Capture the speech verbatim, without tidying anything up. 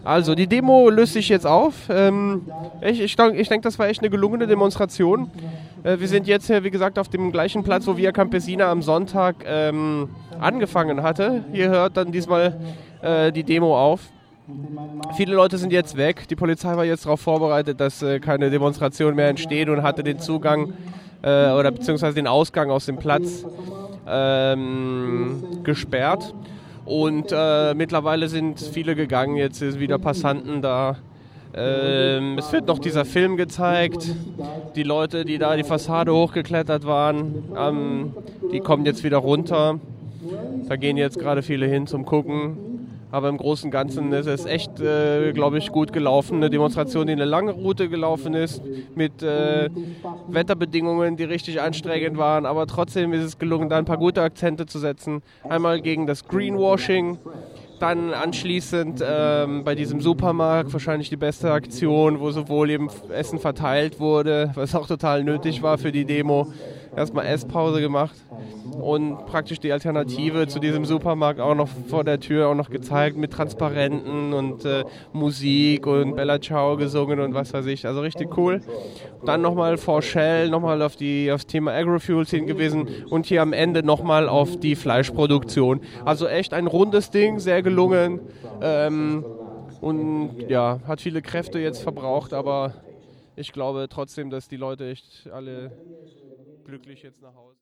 Also, die Demo löst sich jetzt auf. Ähm, ich ich, denk- ich denke, das war echt eine gelungene Demonstration. Äh, wir sind jetzt hier, wie gesagt, auf dem gleichen Platz, wo Via Campesina am Sonntag ähm, angefangen hatte. Hier hört dann diesmal äh, die Demo auf. Viele Leute sind jetzt weg. Die Polizei war jetzt darauf vorbereitet, dass äh, keine Demonstration mehr entsteht und hatte den Zugang äh, oder beziehungsweise den Ausgang aus dem Platz ähm, gesperrt. Und äh, mittlerweile sind viele gegangen, jetzt sind wieder Passanten da. Ähm, es wird noch dieser Film gezeigt. Die Leute, die da die Fassade hochgeklettert waren, ähm, die kommen jetzt wieder runter. Da gehen jetzt gerade viele hin zum Gucken. Aber im Großen und Ganzen ist es echt, äh, glaube ich, gut gelaufen. Eine Demonstration, die eine lange Route gelaufen ist, mit äh, Wetterbedingungen, die richtig anstrengend waren. Aber trotzdem ist es gelungen, da ein paar gute Akzente zu setzen. Einmal gegen das Greenwashing, dann anschließend ähm, bei diesem Supermarkt wahrscheinlich die beste Aktion, wo sowohl eben Essen verteilt wurde, was auch total nötig war für die Demo. Erstmal Esspause gemacht und praktisch die Alternative zu diesem Supermarkt auch noch vor der Tür auch noch gezeigt mit Transparenten und äh, Musik und Bella Ciao gesungen und was weiß ich. Also richtig cool. Dann nochmal vor Shell, nochmal auf die, aufs Thema Agrofuels hingewiesen und hier am Ende nochmal auf die Fleischproduktion. Also echt ein rundes Ding, sehr gelungen. Ähm, und ja, hat viele Kräfte jetzt verbraucht, aber ich glaube trotzdem, dass die Leute echt alle glücklich jetzt nach Hause.